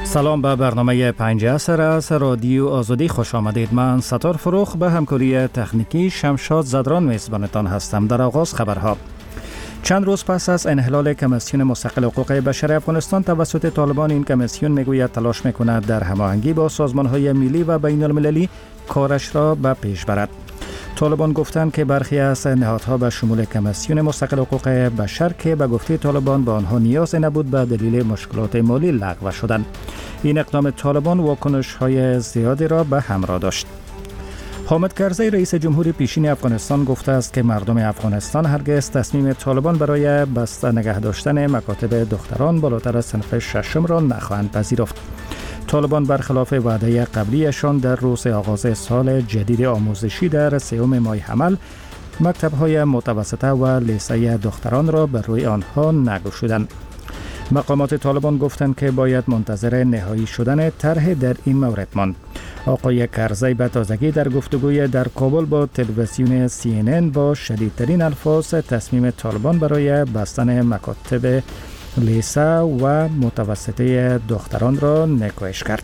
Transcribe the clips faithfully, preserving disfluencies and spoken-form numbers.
سلام به برنامه پنج عصر از رادیو آزادی خوش آمدید. من ستار فروخ به همکاری تکنیکی شمشاد زدران میزبانتان هستم. در آغاز خبرها. چند روز پس از انحلال کمیسیون مستقل حقوق بشر افغانستان توسط طالبان، این کمیسیون میگوید تلاش میکند در هماهنگی با سازمان‌های ملی و بین المللی کارش را به پیش برد. طالبان گفتند که برخی از نهادها به شمول کمیسیون مستقل حقوق بشر که به گفته طالبان به آنها نیاز نبود به دلیل مشکلات مالی لغو شدند. این اقدام طالبان واکنش‌های زیادی را به همراه داشت. حامد کرزی رئیس جمهوری پیشین افغانستان گفته است که مردم افغانستان هرگز تصمیم طالبان برای بسته نگه داشتن مکاتب دختران بالاتر از صنف ششم را نخواهند پذیرفت. طالبان برخلاف وعده قبلیشان در روز آغاز سال جدید آموزشی در سوم ماه حمل مکتب‌های متوسطه و لیسه دختران را بر روی آنها نگشودند. مقامات طالبان گفتند که باید منتظر نهایی شدن طرح در این مورد ماند. آقای کرزی به تازگی در گفتگوی در کابل با تلویزیون سی ان ان با شدیدترین الفاظ تصمیم طالبان برای بستن مکاتب لیسه و متوسطه دختران را نکوهش کرد.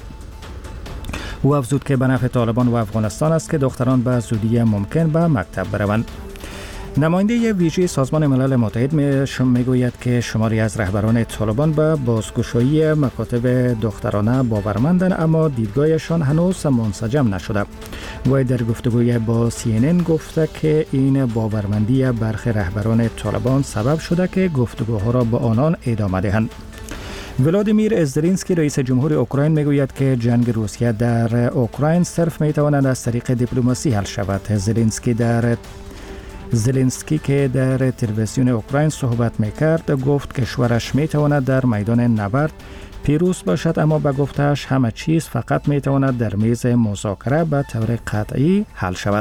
او افزود که به نفع طالبان و افغانستان است که دختران به زودی ممکن به مکتب بروند. نماینده ویژه سازمان ملل متحد میگوید که شماری از رهبران طالبان به بازگشایی مکاتب دخترانه باورمندند، اما دیدگاهشان هنوز منسجم نشده. وی در گفتگوی با سی ان ان گفته که این باورمندی برخی رهبران طالبان سبب شده که گفتگوها را با آنان ادامه دهند. ولادیمیر زلنسکی رئیس جمهور اوکراین میگوید که جنگ روسیه در اوکراین صرف میتواند از طریق دیپلماسی حل شود. زلنسکی در زلنسکی که در تلویزیون اوکراین صحبت میکرد گفت کشورش میتواند در میدان نبرد پیروز باشد، اما به گفتهش همه چیز فقط میتواند در میز مذاکره به طور قطعی حل شود.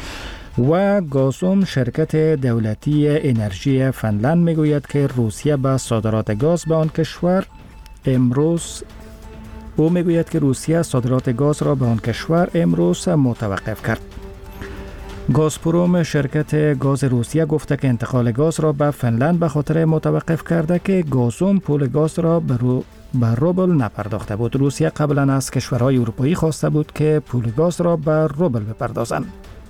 و گازوم شرکت دولتی انرژی فنلند میگوید که روسیه به صادرات گاز به آن کشور امروز او میگوید که روسیه صادرات گاز را به آن کشور امروز متوقف کرد. گازپروم شرکت گاز روسیه گفته که انتقال گاز را به فنلند به خاطر متوقف کرده که گازوم پول گاز را به رو به روبل نپرداخته بود. روسیه قبلا از کشورهای اروپایی خواسته بود که پول گاز را به روبل بپردازند.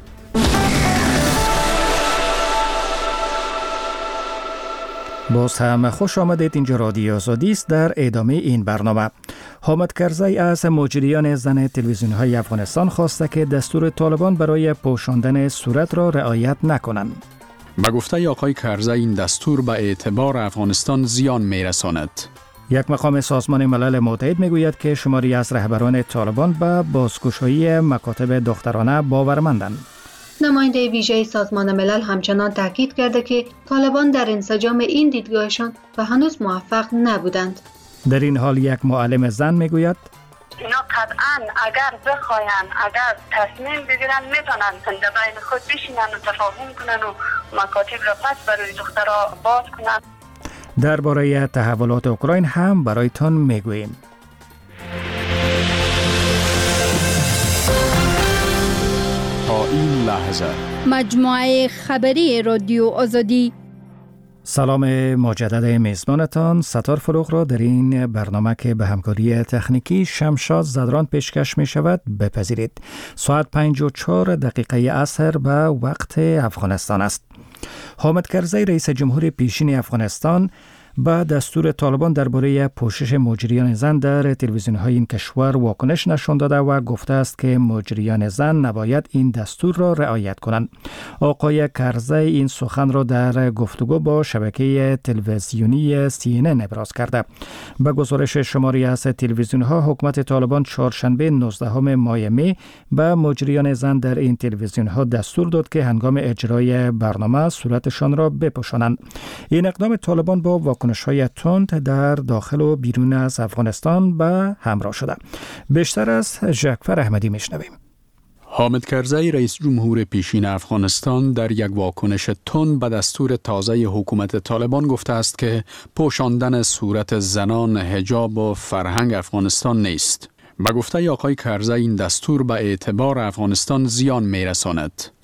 باز هم خوش آمدید. اینجا رادیو آزادی است. در ادامه این برنامه حامد کرزی از مجریان زن تلویزیون‌های افغانستان خواسته که دستور طالبان برای پوشاندن صورت را رعایت نکنند. به گفته آقای کرزی این دستور به اعتبار افغانستان زیان میرساند. یک مقام سازمان ملل متحد میگوید که شماری از رهبران طالبان به بازگشایی مکاتب دخترانه باورمندند. نماینده ویژه سازمان ملل همچنان تاکید کرده که طالبان در انسجام این دیدگاهشان و هنوز موفق نبودند. در این حال یک معلم زن میگوید اینا قطعاً اگر بخواین، اگر تصمیم بگیرن، میتونن در بین خود بشینن و تفاهم کنن و مکاتب را پس برای دخترها باز کنن. درباره تحولات اوکراین هم برایتان میگوییم. تا این لحظه مجموعه خبری رادیو آزادی. سلام مجدد میزبانتان ستار فروخ را در این برنامه که به همکاری تکنیکی شمشاد زدران پیشکش می شود بپذیرید. ساعت پنج و چهار دقیقه عصر به وقت افغانستان است. حامد کرزی رئیس جمهور پیشین افغانستان با دستور طالبان درباره پوشش مجریان زن در تلویزیون‌های این کشور واکنش نشان داده و گفته است که مجریان زن نباید این دستور را رعایت کنند. آقای کرزی این سخن را در گفتگو با شبکه تلویزیونی سی ان ان ابراز کرده. به گزارش شماری از تلویزیون‌ها، حکومت طالبان چهارشنبه نوزدهم ماه می به مجریان زن در این تلویزیون‌ها دستور داد که هنگام اجرای برنامه صورتشان را بپوشانند. این اقدام طالبان با واکنش های تند در داخل و بیرون از افغانستان به همراه شده. بیشتر از جعفر احمدی میشنویم. حامد کرزی رئیس جمهور پیشین افغانستان در یک واکنش تند به دستور تازه حکومت طالبان گفته است که پوشاندن صورت زنان حجاب و فرهنگ افغانستان نیست. به گفته آقای کرزی این دستور به اعتبار افغانستان زیان میرساند.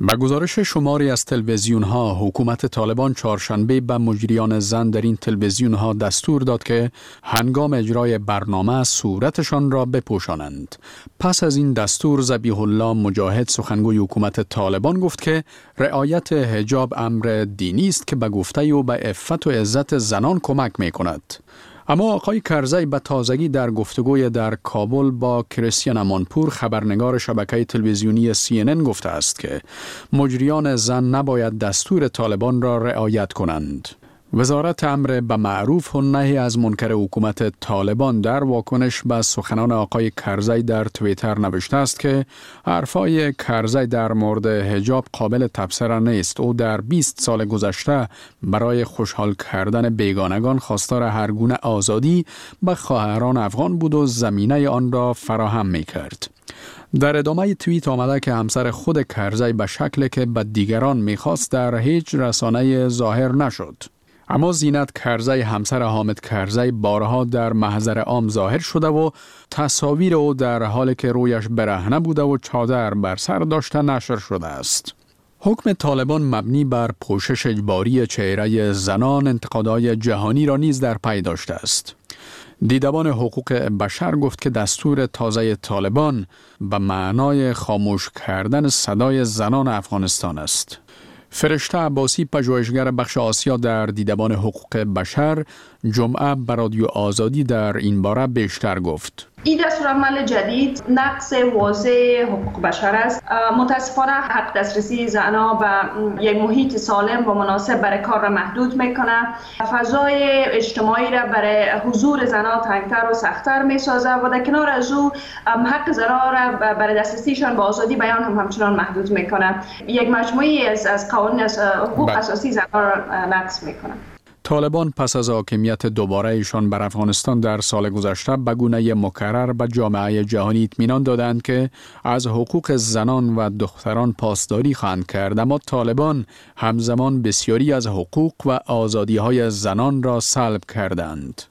با گزارش شماری از تلویزیون ها، حکومت طالبان چهارشنبه به مجریان زن در این تلویزیون ها دستور داد که هنگام اجرای برنامه صورتشان را بپوشانند. پس از این دستور ذبیح الله مجاهد سخنگوی حکومت طالبان گفت که رعایت حجاب امر دینی است که به گفته او به عفت و عزت زنان کمک می کند. اما آقای کرزی به تازگی در گفتگوی در کابل با کریستیان امانپور خبرنگار شبکه تلویزیونی سی ان ان گفته است که مجریان زن نباید دستور طالبان را رعایت کنند. وزارت امر به معروف و نهی از منکر حکومت طالبان در واکنش به سخنان آقای کرزی در توییتر نوشته است که حرفای کرزی در مورد حجاب قابل تبصره نیست. او در بیست سال گذشته برای خوشحال کردن بیگانگان خواستار هر گونه آزادی به خواهران افغان بود و زمینه آن را فراهم می کرد. در ادامه توییت آمده که همسر خود کرزی به شکلی که به دیگران می‌خواست در هیچ رسانه ظاهر نشد. اما زینت کرزی همسر حامد کرزی بارها در محضر عام ظاهر شده و تصاویر او در حالی که رویش برهنه بوده و چادر بر سر داشته نشر شده است. حکم طالبان مبنی بر پوشش اجباری چهره زنان انتقادهای جهانی را نیز در پی داشته است. دیدبان حقوق بشر گفت که دستور تازه طالبان به معنای خاموش کردن صدای زنان افغانستان است. فرشته عباسی پژوهشگر بخش آسیا در دیدبان حقوق بشر جمعه به رادیو آزادی در این باره بیشتر گفت. این دستورالعمل جدید نقض واضح حقوق بشر است. متاسفانه حق دسترسی زنان به یک محیط سالم و مناسب برای کار را محدود میکنه. فضای اجتماعی را برای حضور زنان تنگتر و سختتر میسازه و در کنار از او حق زنان را برای دسترسیشان به آزادی بیان هم همچنان محدود میکنه. یک مجموعی از از قوانین از حقوق اساسی زنان را نقض میکنه. طالبان پس از حاکمیت دوباره ایشان بر افغانستان در سال گذشته به گونه مکرر به جامعه جهانی اطمینان دادند که از حقوق زنان و دختران پاسداری خواهند کرد، اما طالبان همزمان بسیاری از حقوق و آزادی‌های زنان را سلب کردند.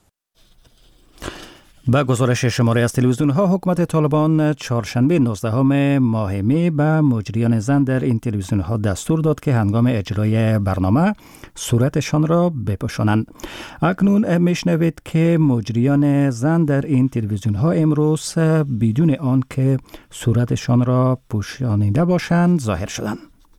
با گزارش شماره از تلویزیون ها، حکومت طالبان چهارشنبه نوزدهم ماه می به مجریان زن در این تلویزیون ها دستور داد که هنگام اجرای برنامه صورتشان را بپوشانند. اکنون میشنوید که مجریان زن در این تلویزیون ها امروز بدون آن که صورتشان را پوشانیده باشند ظاهر شدند.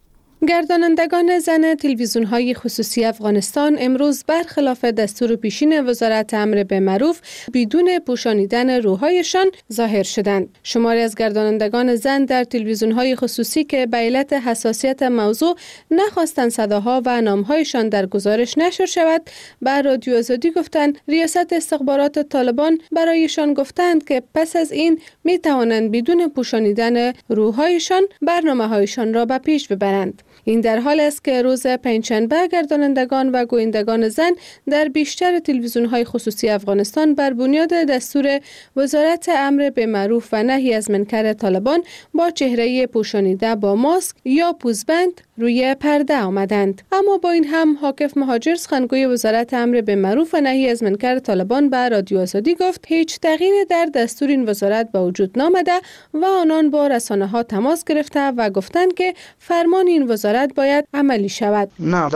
گردانندگان زن تلویزیون‌های خصوصی افغانستان امروز برخلاف دستور پیشین وزارت امر به معروف بدون پوشانیدن روحایشان ظاهر شدند. شماری از گردانندگان زن در تلویزیون‌های خصوصی که به علت حساسیت موضوع نخواستند صداها و نام‌هایشان در گزارش نشر شود، به رادیو آزادی گفتند ریاست استخبارات طالبان برایشان گفتند که پس از این می‌توانند بدون پوشانیدن روحایشان برنامه‌هایشان را به پیش ببرند. این در حال است که روز پنجشنبه گردانندگان و گویندگان زن در بیشتر تلویزیون‌های خصوصی افغانستان بر بنیاد دستور وزارت امر به معروف و نهی از منکر طالبان با چهره پوشانیده با ماسک یا پوزبند روی پرده آمدند. اما با این هم حاکف مهاجر سخنگوی وزارت امر به معروف و نهی از منکر طالبان به رادیو آزادی گفت هیچ تغییری در دستور این وزارت به وجود نامده و آنان با رسانه‌ها تماس گرفته و گفتند که فرمان این وزارت باید عملی شود.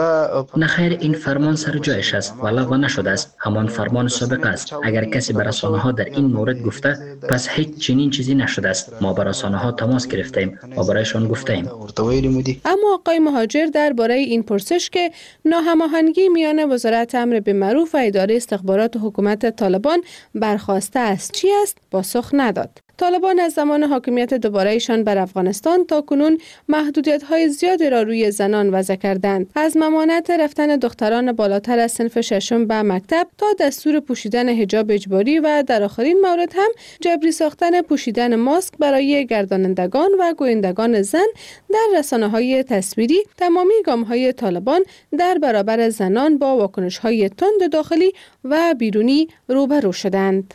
نه خیر، این فرمان سر جایش است و لغو نشده است. همان فرمان سابق است. اگر کسی به رسانه‌ها در این مورد گفته پس هیچ چنین چیزی نشده است. ما به رسانه‌ها تماس گرفتیم و برایشان گفتیم. اما آقای مهاجر درباره این پرسش که ناهماهنگی میان وزارت امر به معروف و اداره استخبارات حکومت طالبان برخواسته است چی است پاسخ نداد. طالبان از زمان حاکمیت دوباره‌ایشان بر افغانستان تا کنون محدودیت‌های زیادی را روی زنان وضع کردند، از ممانعت رفتن دختران بالاتر از صنف ششم به مکتب تا دستور پوشیدن حجاب اجباری و در آخرین مورد هم جبری ساختن پوشیدن ماسک برای گردانندگان و گویندگان زن در رسانه‌های تصویری. تمامی گام‌های طالبان در برابر زنان با واکنش‌های تند داخلی و بیرونی روبرو شدند.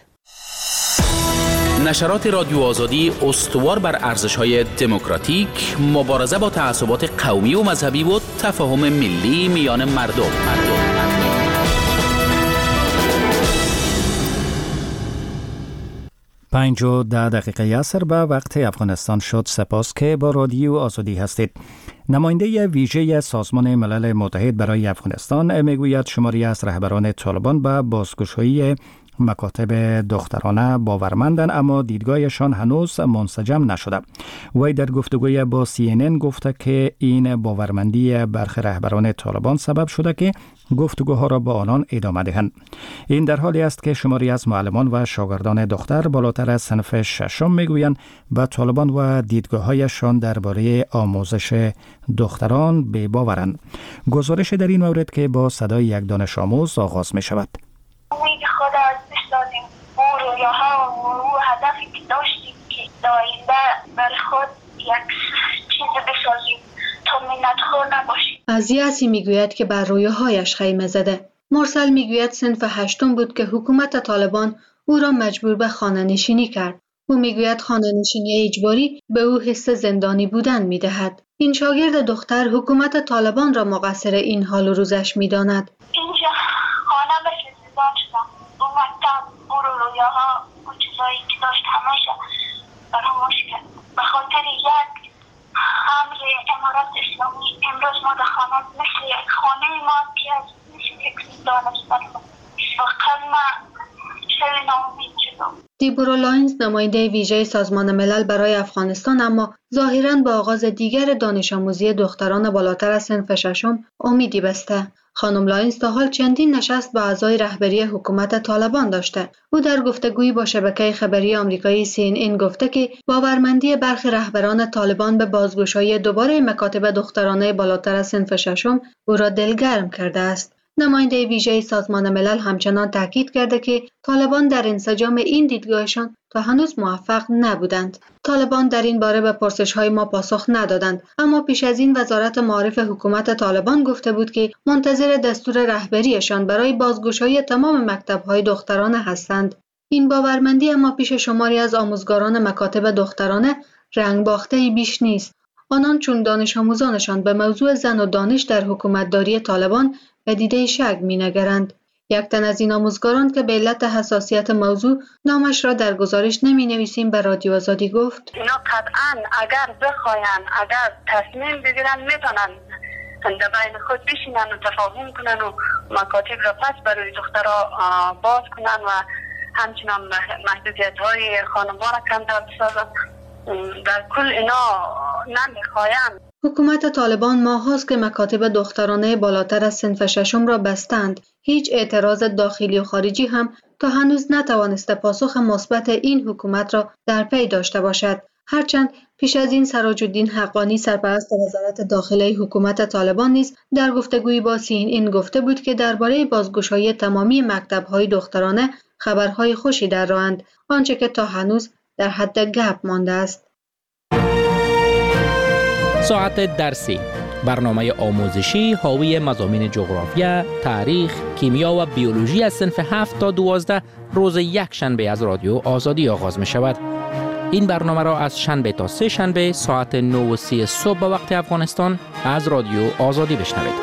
نشرات رادیو آزادی استوار بر ارزش‌های دموکراتیک، مبارزه با تعصبات قومی و مذهبی و تفاهم ملی میان مردم. مردم. پنج و ده دقیقه عصر به وقت افغانستان شد. سپاس که با رادیو آزادی هستید. نماینده ویژه سازمان ملل متحد برای افغانستان میگوید شماری از رهبران طالبان به بازگشایی مکاتب دخترانه باورمندند، اما دیدگاهشان هنوز منسجم نشده. وی در گفتگوی با سی ان ان گفته که این باورمندی برخی رهبران طالبان سبب شده که گفتگوها را با آنان ادامه دهند. این در حالی است که شماری از معلمان و شاگردان دختر بالاتر از صنف ششم میگویند به طالبان و دیدگاه‌هایشان درباره آموزش دختران بی‌باورند. گزارش در این مورد که با صدای یک دانش آموز آغاز می شود. امید خود از بسازیم او رویاها و او هدفی که داشتیم که داینده برای خود یک چیز بسازیم تا منتخور نباشیم. عزیزی میگوید که بر رویاهایش خیمه زده. مرسل میگوید صنف هشتم بود که حکومت طالبان او را مجبور به خانه نشینی کرد. او میگوید خانه نشینی اجباری به او حس زندانی بودن میدهد. این شاگرد دختر حکومت طالبان را مقصر این حال و روزش میداند. اینجا خانه مثل زندان شدم. اون مکتب، اون رویاها، اون چیزایی که داشت همیشه فراموش کرد. به خاطر یک امر امارات اسلامی امروز ما در خانه مثل یک خانه ما که از مثل یک زندان است. فقط ما شوی ناامید شدم. دیبورا لاینز نماینده ویژه سازمان ملل برای افغانستان اما ظاهراً به آغاز دیگر دانش آموزی دختران بالاتر از صنف ششم امیدی بسته. خانم لاینز تا حال چندین نشست با اعضای رهبری حکومت طالبان داشته. او در گفتگویی با شبکه خبری آمریکایی سی ان ان گفته که باورمندی برخی رهبران طالبان به بازگشایی دوباره مکاتب دخترانه بالاتر از صنف ششم او را دلگرم کرده است. نماینده ویژه سازمان ملل همچنان تاکید کرده که طالبان در انسجام این دیدگاهشان تا هنوز موفق نبودند. طالبان در این باره به پرسش‌های ما پاسخ ندادند، اما پیش از این وزارت معارف حکومت طالبان گفته بود که منتظر دستور رهبریشان برای بازگشایی تمام مکتب‌های دخترانه هستند. این باورمندی اما پیش شماری از آموزگاران مکاتب دخترانه رنگ باخته‌ای بیش نیست. آنان چون دانش آموزانشان به موضوع زن و دانش در حکومتداری طالبان به دیده شک می‌نگرند. یک تن از این آموزگاران که به علت حساسیت موضوع نامش را در گزارش نمی‌نویسیم به رادیو آزادی گفت: اینا قطعاً اگر بخواین اگر تصمیم بگیرن میتونن در بین خود بشینن و تفاهم کنن و مکاتب را پس برای دخترها باز کنن و همچنان محدودیت‌های خانمان کمتر بسازن. در کل اینا نمیخواین. حکومت طالبان ماهاست که مکاتب دخترانه بالاتر از صنف ششم را بستند. هیچ اعتراض داخلی و خارجی هم تا هنوز نتوانسته پاسخ مثبت این حکومت را در پی داشته باشد. هرچند پیش از این سراج الدین حقانی سرپرست وزارت داخلی حکومت طالبان نیز در گفتگویی با سی ان ان گفته بود که درباره بازگشایی تمامی مکتب‌های دخترانه خبرهای خوشی در راهند، آنچه که تا هنوز در حد گپ مانده است. ساعت درسی، برنامه آموزشی حاوی مضامین جغرافیا، تاریخ، کیمیا و بیولوژی از صنف هفت تا دوازده روز یک شنبه از رادیو آزادی آغاز می شود. این برنامه را از شنبه تا سه شنبه ساعت نه و سی صبح به وقت افغانستان از رادیو آزادی بشنوید.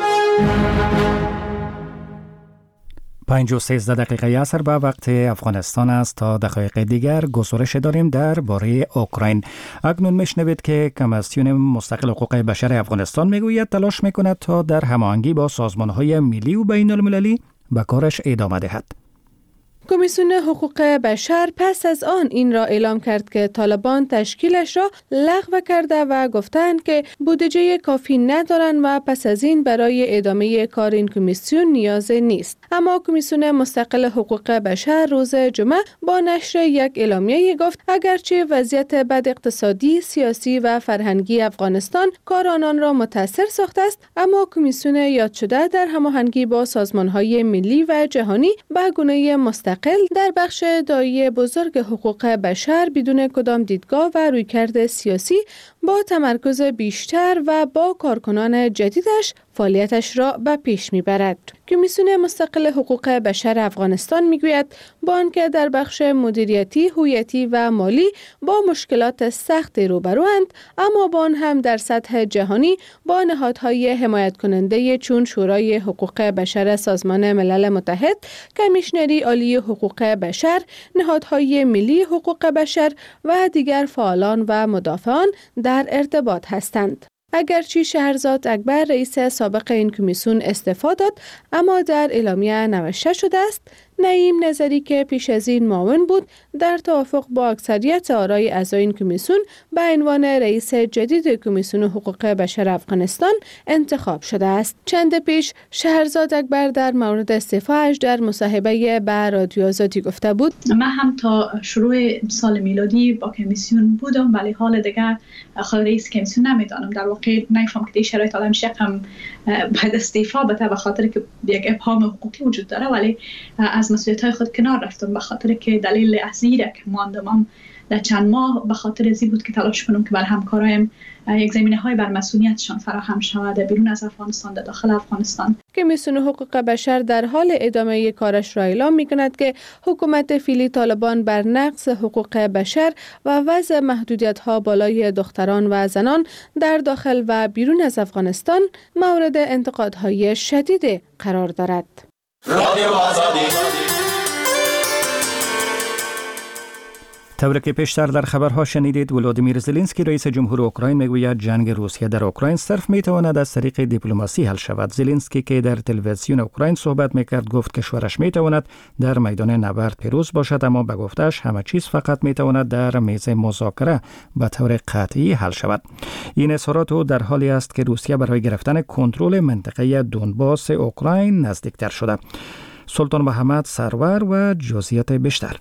پنج و سیزده دقیقه عصر به وقت افغانستان است. تا دقایق دیگر گزارش داریم درباره اوکراین. اکنون میشنوید که کمیسیون مستقل حقوق بشر افغانستان میگوید تلاش میکند تا در هماهنگی با سازمانهای ملی و بین المللی به کارش ادامه دهد. کمیسیون حقوق بشر پس از آن این را اعلام کرد که طالبان تشکیلش را لغو کرده و گفتند که بودجه کافی ندارند و پس از این برای ادامه کار این کمیسیون نیاز نیست. اما کمیسیون مستقل حقوق بشر روز جمعه با نشر یک اعلامیه گفت اگرچه وضعیت بد اقتصادی، سیاسی و فرهنگی افغانستان کار آنان را متاثر ساخته است، اما کمیسیون یاد شده در هماهنگی با سازمان‌های ملی و جهانی به گونه مستقل در بخش داعیه بزرگ حقوق بشر بدون کدام دیدگاه و رویکرد سیاسی با تمرکز بیشتر و با کارکنان جدیدش فعالیتش را به پیش میبرد. کمیسیون مستقل حقوق بشر افغانستان میگوید با آنکه در بخش مدیریتی، هویتی و مالی با مشکلات سخت روبروند، اما با آن هم در سطح جهانی با نهادهای حمایت کننده چون شورای حقوق بشر سازمان ملل متحد، کمیشنری عالی حقوق بشر، نهادهای ملی حقوق بشر و دیگر فعالان و مدافعان در ارتباط هستند. اگرچه شهرزاد اکبر رئیس سابق این کمیسیون استعفا داد، اما در اعلامیه نوشته شده است نعیم نظری که پیش از این معاون بود در توافق با اکثریت آرای اعضای این کمیسیون به عنوان رئیس جدید کمیسیون حقوق بشر افغانستان انتخاب شده است. چند پیش شهرزاد اکبر در مورد استعفاش در مصاحبه با رادیو آزادی گفته بود: من هم تا شروع سال میلادی با کمیسیون بودم، ولی حال دیگر خود رئیس کمیسیون نمیدانم. در واقع نمیفهم که این شرایط آدم شقم بعد استعفا بده به خاطر که یک ابهام حقوقی وجود داره، ولی از مسئولیت‌های خود کنار رفتم به خاطر که دلیل اصلیه که ماندم در چند ماه به خاطر ازی بود که تلاش کنم که بر همکارایم یک زمینه‌های بر مسئولیتشان فراهم شود بیرون از افغانستان در داخل افغانستان. کمیسیون حقوق بشر در حال ادامه کارش را اعلام می‌کند که حکومت فعلی طالبان بر نقض حقوق بشر و وضع محدودیت‌ها بالای دختران و زنان در داخل و بیرون از افغانستان مورد انتقادهای شدید قرار دارد. رادیو آزادی. طور که پیشتر در خبرها شنیدید، ولادیمیر زلنسکی رئیس جمهور اوکراین میگوید جنگ روسیه در اوکراین صرف میتواند از طریق دیپلماسی حل شود. زلنسکی که در تلویزیون اوکراین صحبت میکرد گفت کشورش میتواند در میدان نبرد پیروز باشد، اما به گفتش همه چیز فقط میتواند در میز مذاکره به طور قطعی حل شود. این اظهارات او در حالی است که روسیه برای گرفتن کنترل منطقه دونباس اوکراین نزدیکتر شده. سلطان محمد سرور و جزئیات بیشتر.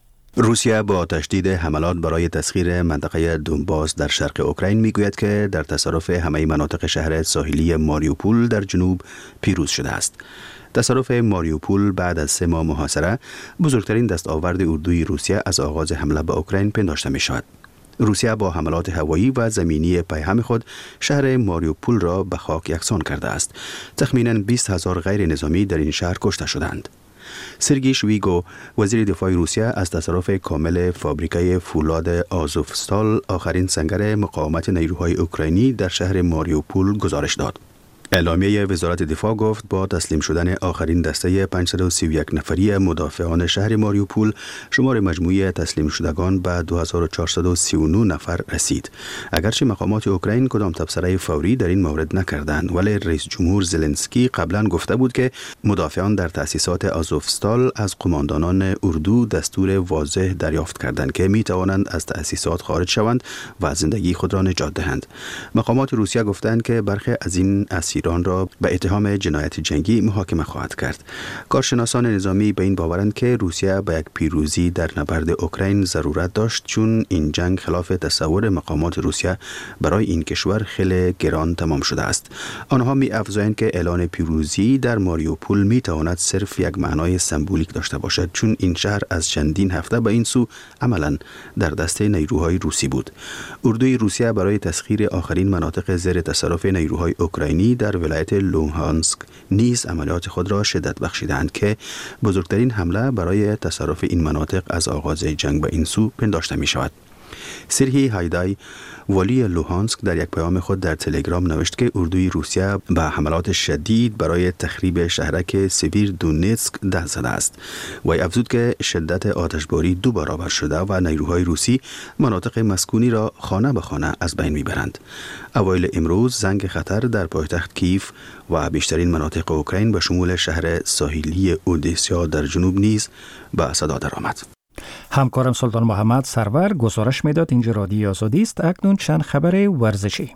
روسیه با تشدید حملات برای تسخیر منطقه دونباس در شرق اوکراین میگوید که در تصرف همه مناطق شهر ساحلی ماریوپول در جنوب پیروز شده است. تصرف ماریوپول بعد از سه ماه محاصره بزرگترین دستاورد اردوی روسیه از آغاز حمله به اوکراین پنداشته می شود. روسیه با حملات هوایی و زمینی پیهم خود شهر ماریوپول را به خاک یکسان کرده است. تخمیناً بیست هزار غیر نظامی در این شهر کشته شدند. سرگی شویگو وزیر دفاع روسیه از تصرف کامل فابریکه فولاد آزوفستال، آخرین سنگر مقاومت نیروهای اوکراینی در شهر ماریوپول، گزارش داد. اعلامیه وزارت دفاع گفت با تسلیم شدن آخرین دسته پانصد و سی و یک نفری مدافعان شهر ماریوپول، شمار مجموعی تسلیم شدگان به دو هزار و چهارصد و سی و نه نفر رسید. اگرچه مقامات اوکراین کدام تبصره فوری در این مورد نکردند، ولی رئیس جمهور زلنسکی قبلا گفته بود که مدافعان در تأسیسات آزوفستال از قماندانان اردو دستور واضح دریافت کردند که می توانند از تأسیسات خارج شوند و زندگی خود را نجات دهند. مقامات روسیه گفتند که برخی از این اسیران را به اتهام جنایت جنگی محاکمه خواهد کرد. کارشناسان نظامی به این باورند که روسیه به یک پیروزی در نبرد اوکراین ضرورت داشت، چون این جنگ خلاف تصور مقامات روسیه برای این کشور خیلی گران تمام شده است. آنها می افزایند که اعلان پیروزی در ماریوپول می تواند صرف یک معنای سمبولیک داشته باشد، چون این شهر از چندین هفته به این سو عملاً در دست نیروهای روسی بود. اردوی روسیه برای تسخیر آخرین مناطق زیر تصرف نیروهای اوکراینی در ولایت لوهانسک نیز عملیات خود را شدت بخشیدند که بزرگترین حمله برای تصرف این مناطق از آغاز جنگ به این سو پنداشته می شود. سرهی هایدای والی لوهانسک در یک پیام خود در تلگرام نوشت که اردوی روسیه به حملات شدید برای تخریب شهرک سیویر دونتسک دست زده است. وی افزود که شدت آتشباری دو برابر شده و نیروهای روسی مناطق مسکونی را خانه به خانه از بین میبرند. اوایل امروز زنگ خطر در پایتخت کیف و بیشترین مناطق اوکراین به شمول شهر ساحلی اودسا در جنوب نیز به صدا درآمد. همکارم سلطان محمد سرور گزارش میداد. اینجا رادیو آزادی است. اکنون چند خبر ورزشی.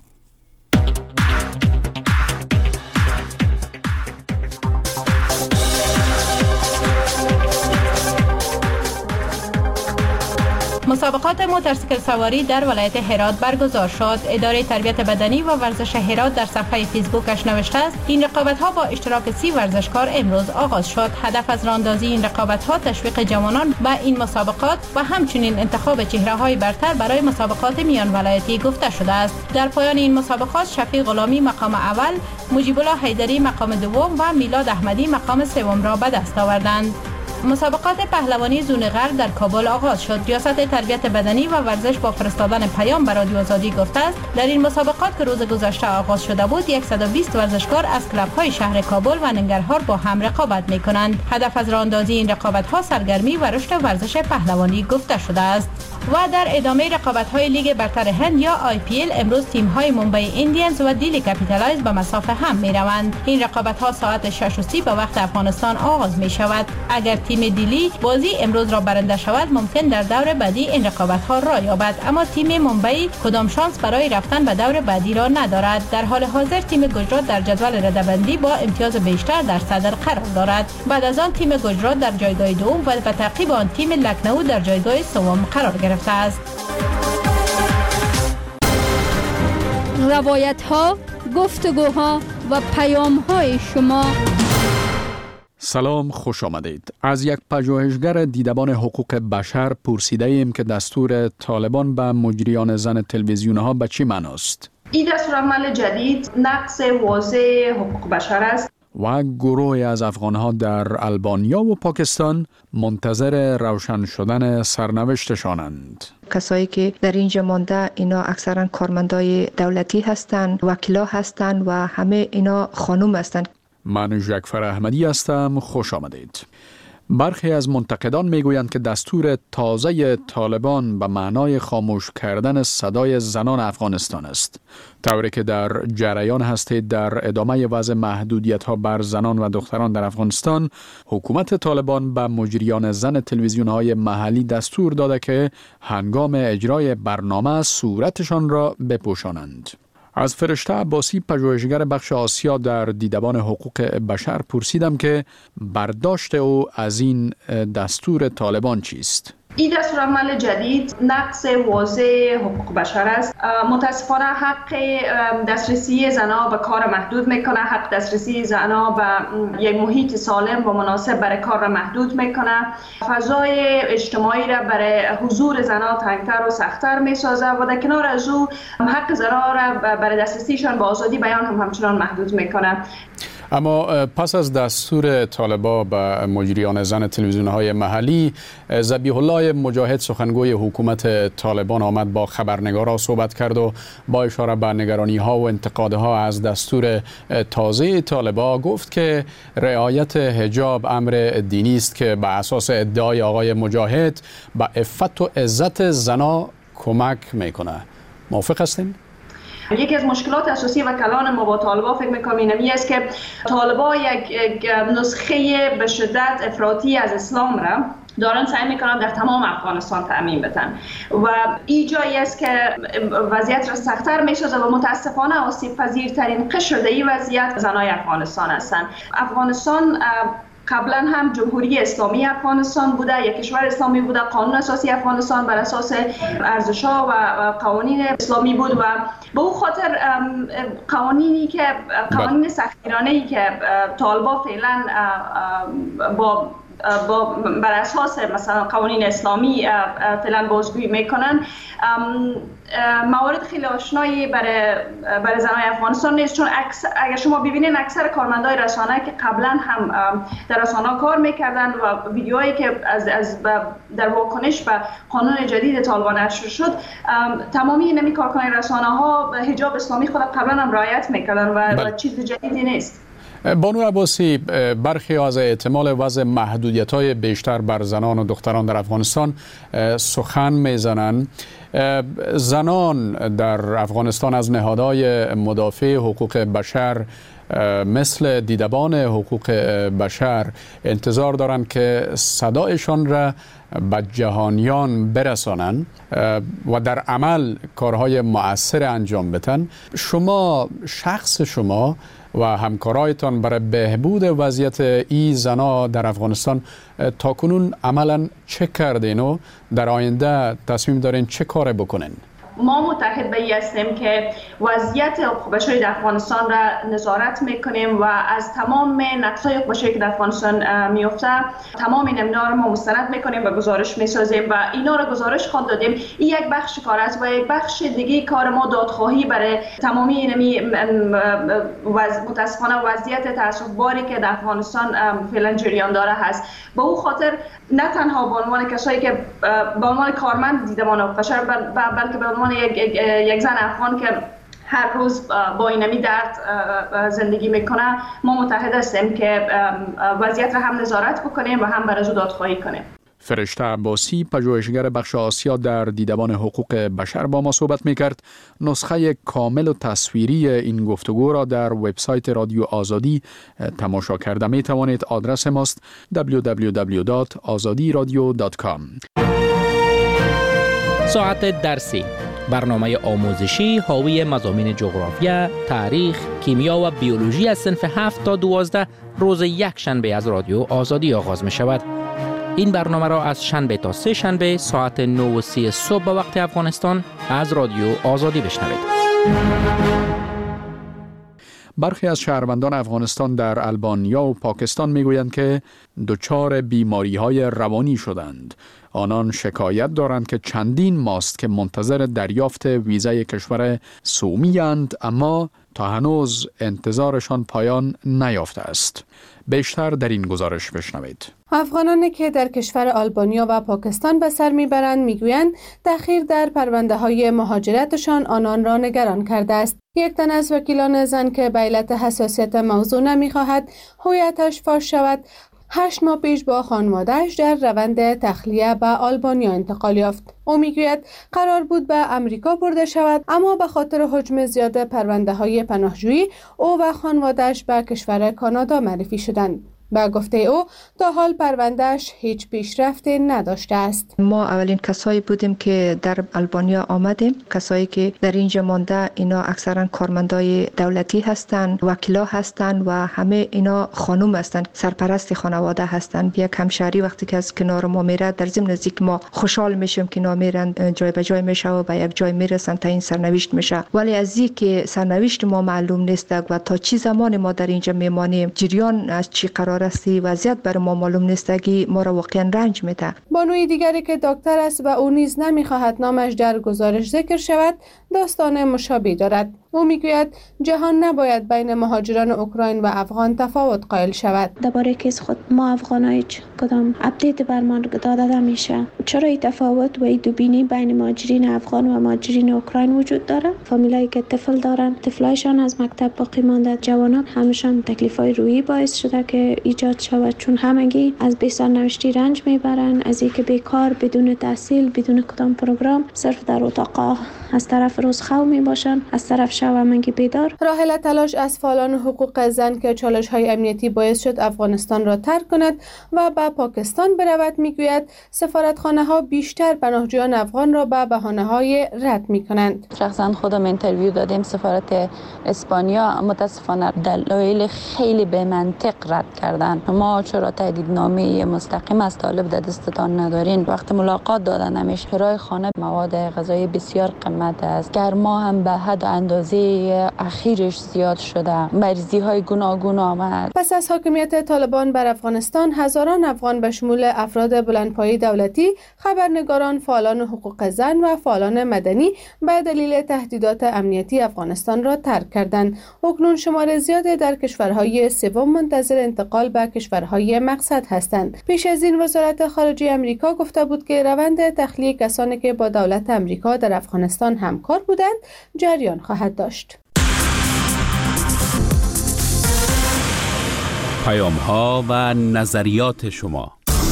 مسابقات موتورسیکل سواری در ولایت هرات برگزار شد. اداره تربیت بدنی و ورزش هرات در صفحه فیسبوکش نوشته است این رقابت‌ها با اشتراک سی ورزشکار امروز آغاز شد. هدف از راهاندازی این رقابت‌ها تشویق جوانان به این مسابقات و همچنین انتخاب چهره‌های برتر برای مسابقات میان ولایتی گفته شده است. در پایان این مسابقات شفیق غلامی مقام اول، مجیب الله حیدری مقام دوم و میلاد احمدی مقام سوم را به دست آوردند. مسابقات پهلوانی زون غرب در کابل آغاز شد. ریاست تربیت بدنی و ورزش با فرستادن پیام به رادیو آزادی گفته است در این مسابقات که روز گذشته آغاز شده بود صد و بیست ورزشکار از کلب‌های شهر کابل و ننگرهار با هم رقابت می‌کنند. هدف از راهاندازی این رقابت‌ها سرگرمی و رشد ورزش پهلوانی گفته شده است. و در ادامه رقابت‌های لیگ برتر هند یا آی پی ال امروز تیم‌های ممبئی ایندیانز و دیلی کپیتالایز به مسافه هم می‌روند. این رقابت‌ها ساعت شش و سی به وقت افغانستان آغاز می‌شود. اگر تیم دیلی بازی امروز را برنده شود ممکن در دور بعدی این رقابت‌ها را یابد، اما تیم ممبئی کدام شانس برای رفتن به دور بعدی را ندارد. در حال حاضر تیم گجرات در جدول رده‌بندی با امتیاز بیشتر در صدر قرار دارد. بعد از آن تیم گجرات در جایگاه دوم و به تعقیب آن تیم لکنو در جایگاه سوم قرار گرفته است. روایت‌ها، گفتگوها و پیام‌های شما. سلام، خوش آمدید. از یک پژوهشگر دیدبان حقوق بشر پرسیده ایم که دستور طالبان به مجریان زن تلویزیون‌ها به چی معناست؟ این دستورالعمل جدید نقض واضح حقوق بشر است. و گروهی از افغان‌ها در البانیا و پاکستان منتظر روشن شدن سرنوشتشانند. کسایی که در اینجا مانده اینا اکثرا کارمندای دولتی هستند، وکیلا هستند و همه اینا خانم هستند. من جعفر احمدی هستم. خوش آمدید. برخی از منتقدان میگویند که دستور تازه طالبان به معنای خاموش کردن صدای زنان افغانستان است، طوری که در جریان هستید در ادامه وضع محدودیت‌ها بر زنان و دختران در افغانستان، حکومت طالبان به مجریان زن تلویزیون‌های محلی دستور داده که هنگام اجرای برنامه صورتشان را بپوشانند. از فرشته عباسی، پژوهشگر بخش آسیا در دیدبان حقوق بشر، پرسیدم که برداشت او از این دستور طالبان چیست؟ این دستورالعمل جدید نقض واضح حقوق بشر است. متاسفانه حق دسترسی زنها به کار محدود میکنه، حق دسترسی زنها به یک محیط سالم و مناسب برای کار را محدود میکنه، فضای اجتماعی را برای حضور زنها تنگتر و سختتر میسازه و در کنار از او حق زنها را برای دسترسیشان به آزادی بیان هم همچنان محدود میکنه. اما پس از دستور طالبان به مجریان زن تلویزیون‌های محلی، ذبیح الله مجاهد سخنگوی حکومت طالبان آمد با خبرنگاران صحبت کرد و با اشاره به نگرانی‌ها و انتقادها از دستور تازه طالبان گفت که رعایت حجاب امر دینی است که به اساس ادعای آقای مجاهد به عفت و عزت زنان کمک میکنه. موافق هستین؟ یکی از مشکلات اساسی و کلان ما با طالبان فکر میکنم اینمی است که طالبان یک نسخه به شدت افراطی از اسلام را دارن سعی میکنن در تمام افغانستان تأمین بدن و این جایی است که وضعیت را سخت‌تر میسازه و متاسفانه آسیب پذیرترین قشر در این وضعیت زنای افغانستان هستند. افغانستان قبلا هم جمهوری اسلامی افغانستان بوده، یک کشور اسلامی بوده، قانون اساسی افغانستان بر اساس ارزش‌ها و قوانین اسلامی بود و به او خاطر قوانینی که قوانین سختگیرانه‌ای که طالبان فعلا با با بر اساس مثلا قوانین اسلامی فعلا بازگویی میکنن موارد خیلی آشنایی برای برای زنای افغانستان نیست، چون اگر شما ببینید اکثر کارمندای رسانه که قبلا هم در رسانه کار میکردن و ویدیوهایی که از از در واکنش به قانون جدید طالبان نشر شد، تمامی نمی کارکنان رسانه ها حجاب اسلامی خود قبلا هم رعایت میکردن و, و چیز جدیدی نیست. بانو عباسی، برخی از احتمال وضع محدودیت‌های بیشتر بر زنان و دختران در افغانستان سخن میزنند. زنان در افغانستان از نهادهای مدافع حقوق بشر مثل دیدبان حقوق بشر انتظار دارند که صدایشان را به جهانیان برسانند و در عمل کارهای مؤثر انجام بدن. شما، شخص شما و همکارایتان برای بهبود وضعیت ای زنا در افغانستان تاکنون عملا چه کردین و در آینده تصمیم دارین چه کار بکنین؟ ما متحد به این هستیم که وضعیت حقوق بشری در افغانستان را نظارت میکنیم و از تمام نقص‌های حقوق بشری که در افغانستان میفته تمام اینا رو ما مستند میکنیم و گزارش میسازیم و اینا رو گزارش خود دادیم. این یک بخش کار است و یک بخش دیگه کار ما دادخواهی برای تمامی اینمی متاسفانه وضعیت تعصب‌باری که در افغانستان فعلا جریان داره هست. به او خاطر نه تنها به عنوان کسایی که به عنوان کارمند دیدمان حقوق بشر بلکه به عنوان یک, یک زن افغان که هر روز با اینمی درد زندگی میکنه ما متحد هستیم که وضعیت را هم نظارت بکنیم و هم برای او دادخواهی کنیم. فرشته عباسی، پژوهشگر بخش آسیا در دیدبان حقوق بشر با ما صحبت میکرد. نسخه کامل و تصویری این گفتگو را در وبسایت رادیو آزادی تماشا کرده می توانید. آدرس ماست دبلیو دبلیو دبلیو دات آزادی رادیو دات کام. ساعت درسی، برنامه آموزشی حاوی مضامین جغرافیا، تاریخ، کیمیا و بیولوژی از صنف هفت تا دوازده روز یک شنبه از رادیو آزادی آغاز می شود. این برنامه را از شنبه تا سه شنبه ساعت نه و سی صبح به وقت افغانستان از رادیو آزادی بشنوید. برخی از شهروندان افغانستان در آلبانیا و پاکستان میگویند که دچار بیماری‌های روانی شدند. آنان شکایت دارند که چندین ماست که منتظر دریافت ویزای کشور سومی اند، اما تا هنوز انتظارشان پایان نیافته است. بیشتر در این گزارش بشنوید. افغانانی که در کشور آلبانیا و پاکستان به سر میبرند میگویند تأخیر در پرونده های مهاجرتشان آنان را نگران کرده است. یک تن از وکیلان زن که به علت حساسیت موضوع نمیخواهد هویتش فاش شود، هشت ماه پیش با خانواده‌اش در روند تخلیه به آلبانیا انتقال یافت. او میگوید قرار بود به امریکا برده شود، اما به خاطر حجم زیاد پرونده های پناهجویی او و خانواده‌اش به کشور کانادا معرفی شدند. با گفته او تا حال پروندهش هیچ پیشرفتی نداشته است. ما اولین کسایی بودیم که در آلبانیا آمدیم. کسایی که در اینجا مانده اینا اکثرا کارمندای دولتی هستند، وکیلا هستند و همه اینا خانم هستند، سرپرست خانواده هستند. یک همشهری وقتی که از کنار ما میره در ضمن نزدیک ما خوشحال میشیم که اینا میرن جای به جای میشه و به یک جای میرسن تا این سرنوشت میشه. ولی از این که سرنوشت ما معلوم نیست و تا چی زمان ما در اینجا میمانیم، جریان از چی قرار راستی وضعیت بر ما معلوم نیستگی ما را واقعا رنج میده. بانوی دیگری که دکتر است و او نیز نمیخواهد نامش در گزارش ذکر شود داستان مشابه دارد. او میگوید جهان نباید بین مهاجران اوکراین و افغان تفاوت قائل شود. درباره کیس خود ما افغانای کدام اپدیت بر ما داده نمیشه. چرا این تفاوت و این دوبینی بین مهاجرین افغان و مهاجرین اوکراین وجود داره؟ فامیلایی که طفل دارن، طفلایشان از مکتب باقی مانده، جوانان همشان تکلیفای روحی باعث شده که ایجاد شود، چون همگی از بی سرنوشتی رنج میبرن، از اینکه بیکار، بدون تحصیل، بدون کدام پروگرام، صرف در اتاق از طرف روزخو میباشن، از طرف شب همگی بیدار. راحله تلاش از فعالان حقوق زن که چالش‌های امنیتی باعث شد افغانستان را ترک کند و به پاکستان برود میگوید سفارتخانه‌ها بیشتر پناهجویان افغان را به بهانه‌های رد می‌کنند. شخصا خودم اینترویو دادیم سفارت اسپانیا، متاسفانه دلایل خیلی به منطق رد کردن. ما چرا تاییدنامه مستقیم از طالب در دستتان ندارین؟ وقت ملاقات دادن همیشه کرایه خانه مواد غذایی بسیار قیمت است. گرما هم به حد اندازه اخیرش زیاد شده. مریضی های گوناگون آمد. پس از حاکمیت طالبان بر افغانستان هزاران افغان به شمول افراد بلندپایه دولتی، خبرنگاران، فعالان حقوق زن و فعالان مدنی به دلیل تهدیدات امنیتی افغانستان را ترک کردند. اکنون شمار زیادی در کشورهای سوم منتظر انتقال به کشورهای مقصد هستند. پیش از این وزارت خارجه آمریکا گفته بود که روند تخلیه کسانی که با دولت آمریکا در افغانستان همکار بودند جریان خواهد داشت. پیام ها و نظریات شما.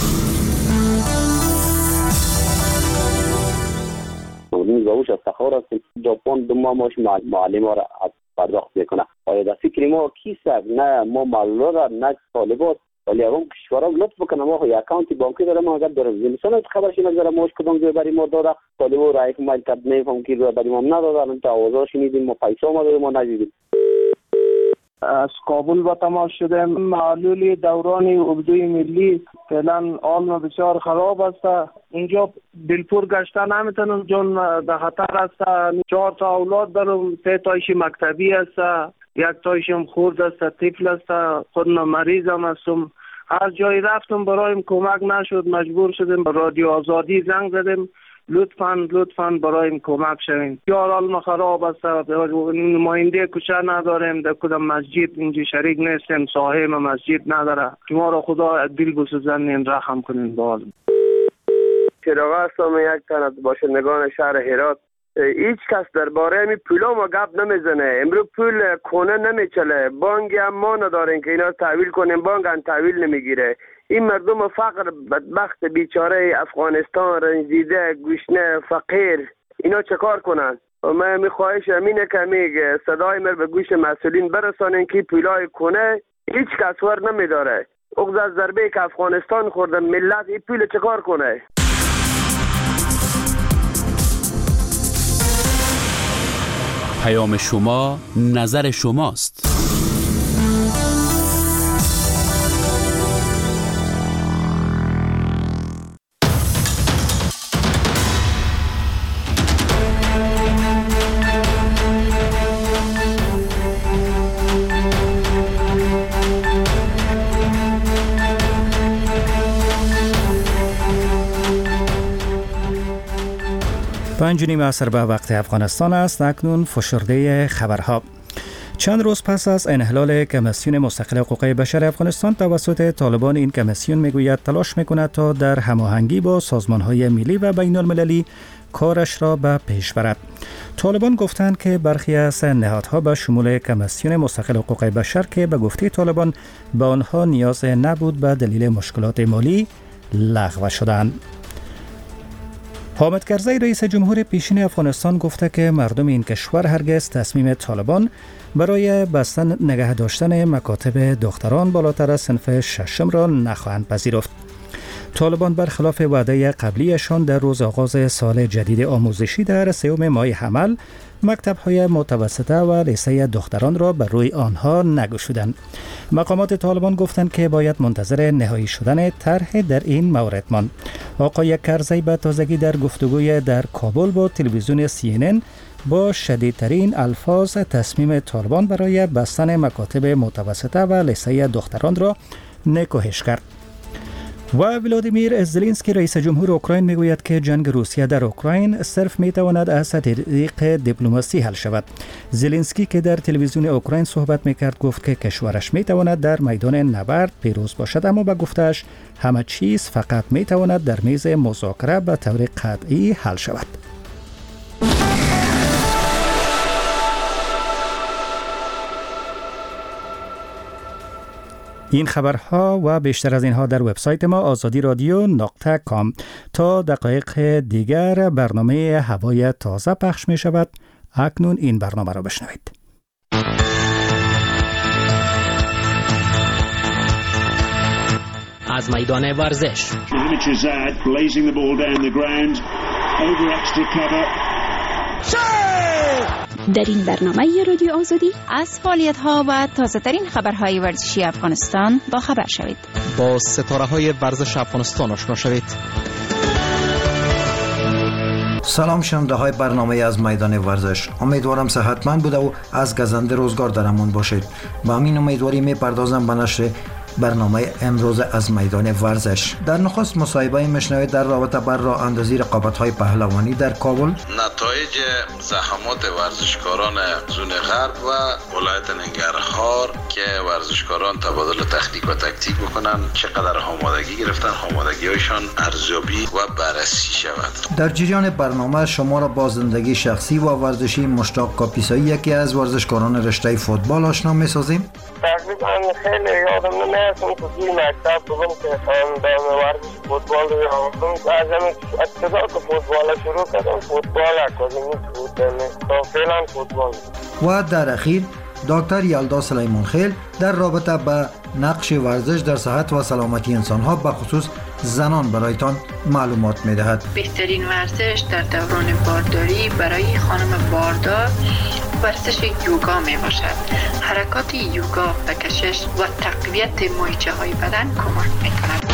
روش افتخار است که ژاپن دو ماه ماش معلم ها را پرداخت میکنه. آیا در فکر ما کیست؟ نه ما معلومات نه طالبات، ولی اون کشورها لطف بکنه ما خو اکانت بانکی داره ما اگر داره زمستان خبرش نگذره ماش کدوم جای برای ما داده طالبو را یک مایل کد نمیفهم کی رو برای ما ندادن تا آوازا شنیدیم ما پیسا ما دادیم ما ندیدیم. از کابل با تماس شدیم. معلول دوران اردوی ملی فعلا حال بسیار خراب است. اینجا دلپور گشته نمیتونم چون در خطر است. چهار تا اولاد دارم، سه تایش مکتبی است، یک تایشم خورد است، طفل است، خود مریضم هستم. هر جایی رفتم برایم کمک نشد، مجبور شدیم به رادیو آزادی زنگ زدیم لطفاً لطفاً برایم کمک شوین. یار حال خراب است، نماینده کوچه نداریم، در کدام مسجد اینجا شریک نیستیم، صاحب مسجد نداره. شما را خدا دل بسوزنین، رحم کنین باز. چراغ هستم، یک تن از باشندگان شهر هرات. هیچ کس درباره می پولا ما گپ نمیزنه. امرو پول کنه نمیچله، بانک هم ما نداریم که اینا تحویل کنیم، بانک هم تحویل نمیگیره. این مردم فقر بدبخت بیچاره افغانستان رنجیده گوشنه فقیر اینا چه کار کنن؟ من میخواهش امینه که میگه صدای مر به گوش مسئولین برسانین که پولای کنه هیچ کس ور نمیداره. اغز از ضربه که افغانستان خورده ملت این پول چه کار کنه؟ پیام شما نظر شماست. پنج نیم عصر به وقت افغانستان است. اکنون فشرده خبرها. چند روز پس از انحلال کمیسیون مستقل حقوق بشر افغانستان توسط طالبان، این کمیسیون میگوید تلاش میکند تا در هماهنگی با سازمانهای ملی و بین المللی کارش را به پیش برد. طالبان گفتند که برخی از نهادها به شمول کمیسیون مستقل حقوق بشر که به گفته طالبان به آنها نیاز نبود به دلیل مشکلات مالی لغو شدند. حامد کرزی رئیس جمهور پیشین افغانستان گفته که مردم این کشور هرگز تصمیم طالبان برای بستن نگه داشتن مکاتب دختران بالاتر از صنف ششم را نخواهند پذیرفت. طالبان برخلاف وعده قبلیشان در روز آغاز سال جدید آموزشی در سوم ماه حمل مکتب‌های متوسطه و لیسه دختران را بر روی آنها نگشودند. مقامات طالبان گفتند که باید منتظر نهایی شدن طرح در این مورد ماند. آقای کرزی به تازگی در گفتگوی در کابل با تلویزیون سی ان ان با شدیدترین الفاظ تصمیم طالبان برای بستن مکاتب متوسطه و لیسه دختران را نکوهش کرد. و ولادیمیر زلنسکی رئیس جمهور اوکراین میگوید که جنگ روسیه در اوکراین صرف میتواند از طریق دیپلماسی حل شود. زلنسکی که در تلویزیون اوکراین صحبت میکرد گفت که کشورش میتواند در میدان نبرد پیروز باشد، اما به گفتش همه چیز فقط میتواند در میز مذاکره به طور قطعی حل شود. این خبرها و بیشتر از اینها در وبسایت ما آزادی رادیو نقطه کام. تا دقایق دیگر برنامه هوای تازه پخش می شود. اکنون این برنامه را بشنوید. از میدان ورزش در این برنامه رادیو آزادی از فعالیت‌ها و تازه‌ترین خبرهای ورزشی افغانستان با خبر شوید. با ستاره‌های ورزش افغانستان آشنا شوید. سلام شنونده های برنامه از میدان ورزش. امیدوارم صحتمند بوده و از گزنده روزگار در امان باشید. با همین امیدواری میپردازم به نشر برنامه امروز از میدان ورزش. در نخست مصاحبه میشنوید در رابطه بر راه اندازی رقابت‌های پهلوانی در کابل، نتایج زحمات ورزشکاران زون غرب و ولایت ننگرهار که ورزشکاران تبادل تکنیک و تاکتیک بکنن، چقدر آمادگی گرفتن، آمادگی‌هایشان ارزیابی و بررسی شود. در جریان برنامه شما را با زندگی شخصی و ورزشی مشتاق کاپیسایی، یکی از ورزشکاران رشته فوتبال، آشنا می‌سازیم. تقریبا خیلی یادم نمیاد که توی مکتب بودم که دام ورزش فوتبال رو یادم. از همین ابتدا که فوتبال شروع کردم، فوتبال اکادمی بود، تا فعلا فوتبال. و در اخیر دکتر یلدا سلیمان خیل در رابطه با نقش ورزش در صحت و سلامتی انسان‌ها به خصوص زنان برایتان معلومات می‌دهد. بهترین ورزش در دوران بارداری برای خانم باردار ورزش یوگا می باشد. حرکات یوگا به کشش و تقویت مایچه های بدن کمک می کند.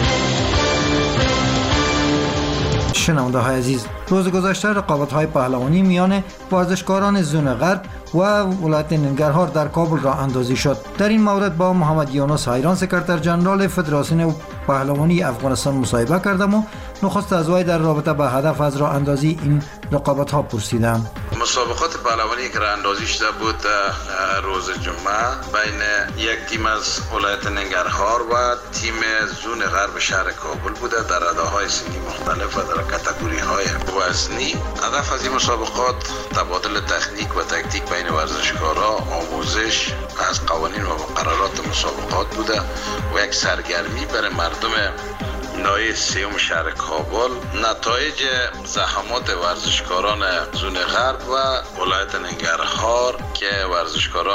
شنونده های عزیز، روز گذشته رقابت های پهلوانی میان ورزشکاران زون غرب و ولایت ننگرهار در کابل را اندازی شد. در این مورد با محمد یونس حیران، سکرتر جنرال فدراسیون پهلوانی افغانستان مصاحبه کردم و نخست از وی در رابطه با هدف از راه اندازی این رقابت ها پرسیدم. مسابقات پهلوانی که راه اندازی شده بود روز جمعه بین یک تیم از ولایت ننگرهار و تیم زون غرب شهر کابل بوده در رده‌های سنی مختلف و در کاتگوری‌های وزنی. هدف از این مسابقات تبادل تکنیک و تاکتیک بین ورزشکاران، آموزش از قوانین و مقررات مسابقات بوده و یک سرگرمی برای مردم نایه سیوم شهر کابل. نتایج زحمات ورزشکاران زون غرب و ولایت ننگرهار که ورزشکاران